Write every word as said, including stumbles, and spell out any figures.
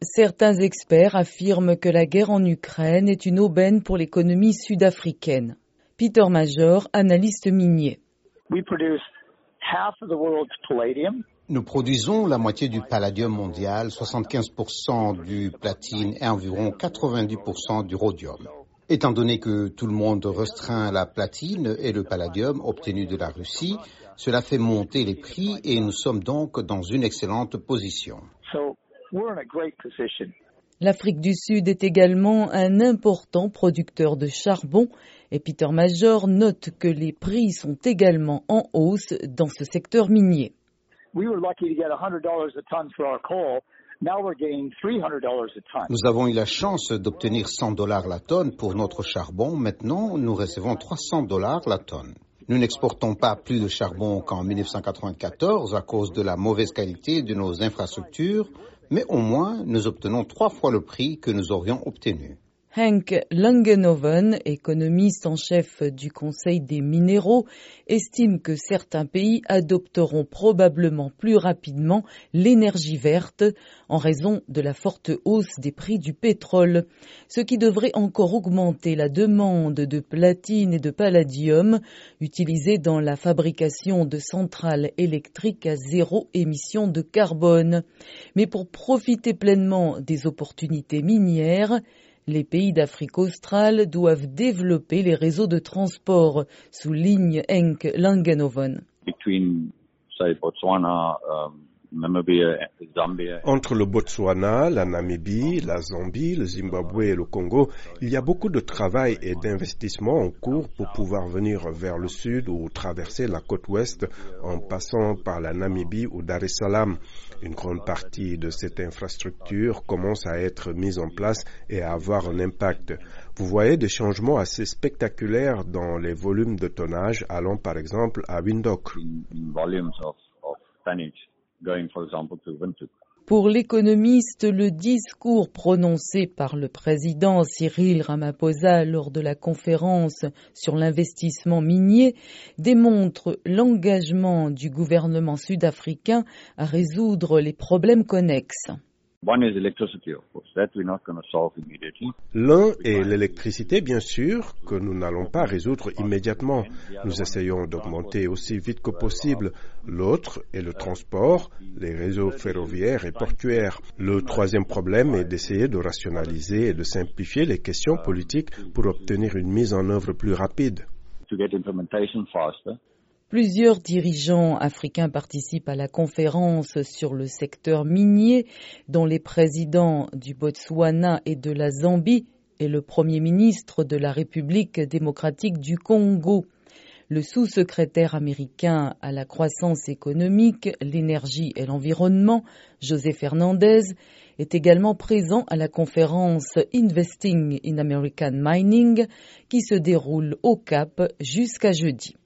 Certains experts affirment que la guerre en Ukraine est une aubaine pour l'économie sud-africaine. Peter Major, analyste minier. Nous produisons la moitié du palladium mondial, soixante-quinze pour cent du platine et environ quatre-vingt-dix pour cent du rhodium. Étant donné que tout le monde restreint la platine et le palladium obtenus de la Russie, cela fait monter les prix et nous sommes donc dans une excellente position. L'Afrique du Sud est également un important producteur de charbon et Peter Major note que les prix sont également en hausse dans ce secteur minier. Nous avons eu la chance d'obtenir cent dollars la tonne pour notre charbon. Maintenant, nous recevons trois cents dollars la tonne. Nous n'exportons pas plus de charbon qu'en dix-neuf cent quatre-vingt-quatorze à cause de la mauvaise qualité de nos infrastructures, mais au moins nous obtenons trois fois le prix que nous aurions obtenu. Henk Langenhoven, économiste en chef du Conseil des minéraux, estime que certains pays adopteront probablement plus rapidement l'énergie verte en raison de la forte hausse des prix du pétrole, ce qui devrait encore augmenter la demande de platine et de palladium utilisés dans la fabrication de centrales électriques à zéro émission de carbone. Mais pour profiter pleinement des opportunités minières, les pays d'Afrique australe doivent développer les réseaux de transport, souligne Henk Langenhoven. Entre le Botswana, la Namibie, la Zambie, le Zimbabwe et le Congo, il y a beaucoup de travail et d'investissement en cours pour pouvoir venir vers le sud ou traverser la côte ouest en passant par la Namibie ou Dar es Salaam. Une grande partie de cette infrastructure commence à être mise en place et à avoir un impact. Vous voyez des changements assez spectaculaires dans les volumes de tonnage allant par exemple à Windhoek. Pour l'économiste, le discours prononcé par le président Cyril Ramaphosa lors de la conférence sur l'investissement minier démontre l'engagement du gouvernement sud-africain à résoudre les problèmes connexes. L'un est l'électricité, bien sûr, que nous n'allons pas résoudre immédiatement. Nous essayons d'augmenter aussi vite que possible. L'autre est le transport, les réseaux ferroviaires et portuaires. Le troisième problème est d'essayer de rationaliser et de simplifier les questions politiques pour obtenir une mise en œuvre plus rapide. Plusieurs dirigeants africains participent à la conférence sur le secteur minier, dont les présidents du Botswana et de la Zambie et le Premier ministre de la République démocratique du Congo. Le sous-secrétaire américain à la croissance économique, l'énergie et l'environnement, José Fernandez, est également présent à la conférence Investing in American Mining qui se déroule au Cap jusqu'à jeudi.